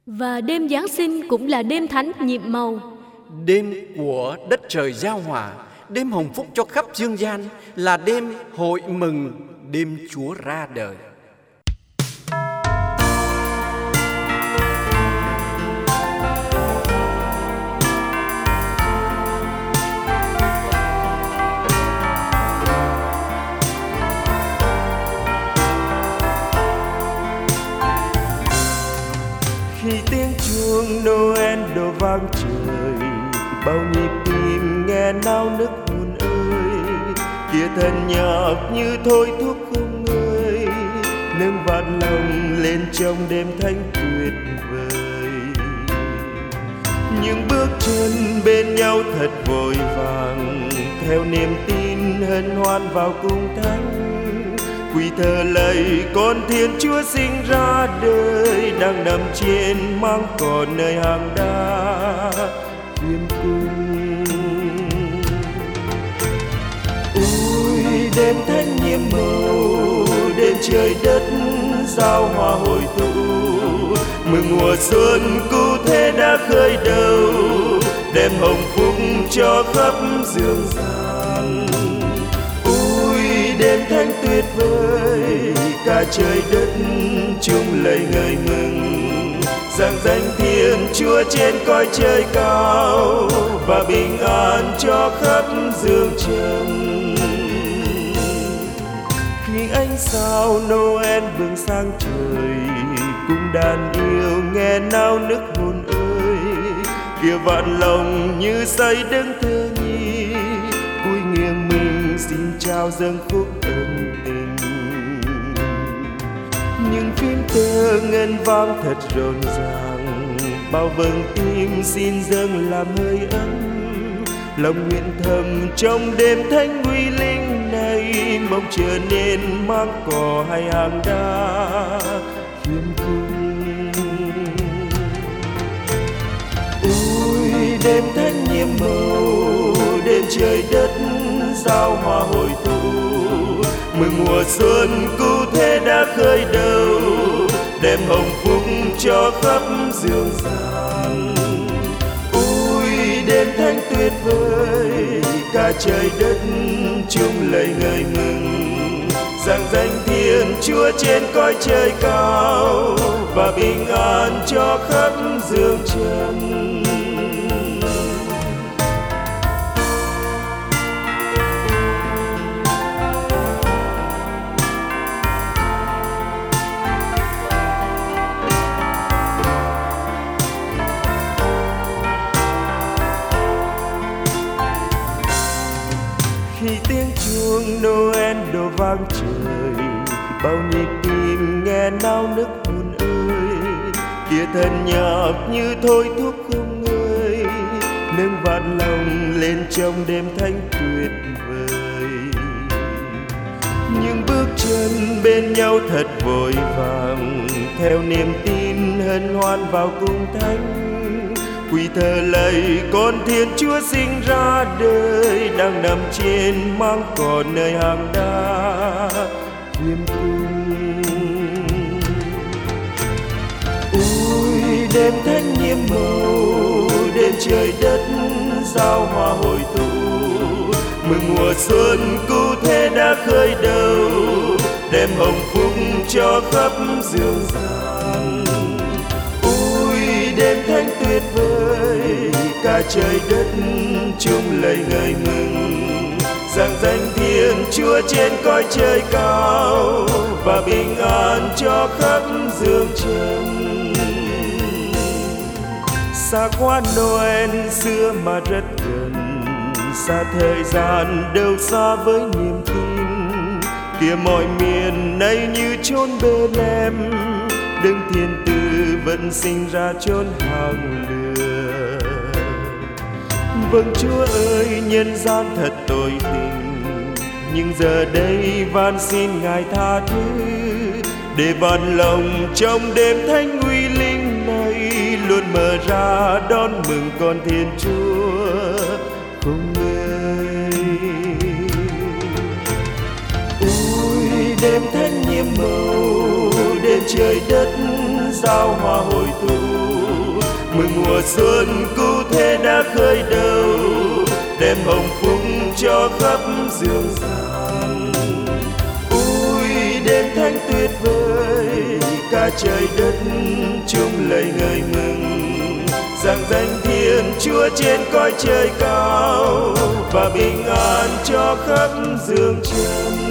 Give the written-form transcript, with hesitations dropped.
Và đêm Giáng sinh cũng là đêm thánh nhiệm màu, đêm của đất trời giao hòa, đêm hồng phúc cho khắp dương gian, là đêm hội mừng, đêm Chúa ra đời. Khi tiếng chuông Noel đổ vang trời, bao nhịp tim nghe nao nức hồn ơi. Kia thần nhạc như thôi thúc không ngơi, nâng vạn lòng lên trong đêm thánh tuyệt vời. Những bước chân bên nhau thật vội vàng, theo niềm tin hân hoan vào cung thánh. Quỳ thờ lạy con Thiên Chúa sinh ra đời, đang nằm trên máng cỏ nơi hang đá Thiên Cung. Ôi đêm thánh nhiệm màu, đêm trời đất giao hòa hội tụ, mừng mùa xuân cứu thế đã khởi đầu, đem hồng phúc cho khắp dương gian. Đêm thánh tuyệt vời, cả trời đất chung lời ngợi mừng, rằng danh Thiên Chúa trên cõi trời cao, và bình an cho khắp dương trần. Khi ánh sao Noel bừng sang trời, cùng đàn yêu nghe nao nức hồn ơi. Kia vạn lòng như say đứng thơ nhi, cúi nghiêng mình xin trao dâng khúc ân tình. Những phím tơ ngân vang thật rộn ràng, bao vầng tim xin dâng làm hơi ấm. Lòng nguyện thầm trong đêm thánh uy linh này, mong trở nên máng cỏ hay hang đá Thiên Cung. Ôi đêm thánh nhiệm màu, đêm trời đất giao hòa hội tụ, mừng mùa xuân cứu thế đã khởi đầu, đem hồng phúc cho khắp dương gian. Ôi đêm thánh tuyệt vời, cả trời đất chung lời ngợi mừng, rằng danh Thiên Chúa trên cõi trời cao, và bình an cho khắp dương trần. Khi tiếng chuông Noel đổ vang trời, bao nhịp tim nghe nao nức hồn ơi. Kia thần nhạc như thôi thúc không ngơi, nâng vạn lòng lên trong đêm thánh tuyệt vời. Những bước chân bên nhau thật vội vàng, theo niềm tin hân hoan vào cung thánh. Quỳ thờ lạy con Thiên Chúa sinh ra đời, đang nằm trên máng cỏ nơi hang đá Thiên Cung. Ôi đêm thánh nhiệm màu, đêm trời đất giao hòa hội tụ, mừng mùa xuân cứu thế đã khởi đầu, đem hồng phúc cho khắp dương gian. Đêm thánh tuyệt vời, cả trời đất chung lời ngợi mừng, rằng danh Thiên Chúa trên cõi trời cao, và bình an cho khắp dương trần. Xa quá Noel xưa mà rất gần, xa thời gian đâu xa với niềm tin. Kia mọi miền nay như chốn Bethlehem, Đấng Thiên Tử vẫn sinh ra chốn hàng lừa. Vâng Chúa ơi, nhân gian thật tội tình, nhưng giờ đây van xin Ngài tha thứ, để vạn lòng trong đêm thánh uy linh này luôn mở ra đón mừng con Thiên Chúa không ngơi. Ôi đêm thánh nhiệm màu, đêm trời đất giao hòa hội tụ, Mừng mùa xuân cứu thế đã khởi đầu, đem hồng phúc cho khắp dương gian. Ôi đêm thánh tuyệt vời, cả trời đất chung lời ngợi mừng, rằng danh Thiên Chúa trên cõi trời cao, và bình an cho khắp dương trần.